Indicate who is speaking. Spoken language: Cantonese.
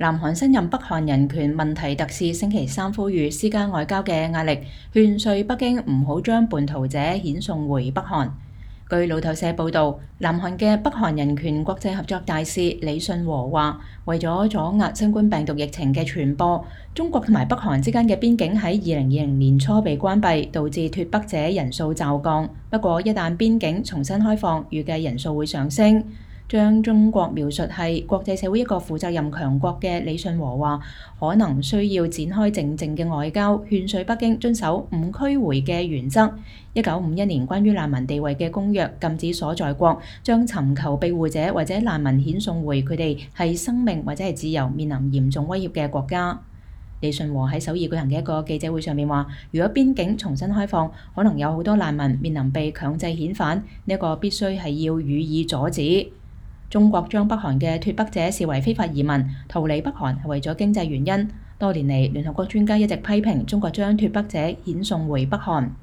Speaker 1: 南韓新任北韓人權問題特使星期三呼籲施加外交嘅壓力，勸說北京唔好將叛逃者遣送回北韓。據路透社報導，南韓嘅北韓人權國際合作大使李信和話，為咗阻壓新冠病毒疫情嘅傳播，中國同埋北韓之間嘅邊境喺2020年初被關閉，導致脫北者人數驟降。不過，一旦邊境重新開放，預計人數會上升。將中國描述係國際社會一個負責任強國嘅李信和話，可能需要展開靜靜嘅外交，勸說北京遵守唔驅回嘅原則。1951年關於難民地位嘅公約禁止所在國將尋求庇護者或者難民遣送回佢哋係生命或者係自由面臨嚴重威脅嘅國家。李信和喺首爾舉行嘅一個記者會上面話，如果邊境重新開放，可能有好多難民面臨被強制遣返，呢個必須係要予以阻止。中國將北韓嘅脫北者視為非法移民，逃離北韓係為咗經濟原因。多年嚟，聯合國專家一直批評中國將脫北者遣送回北韓。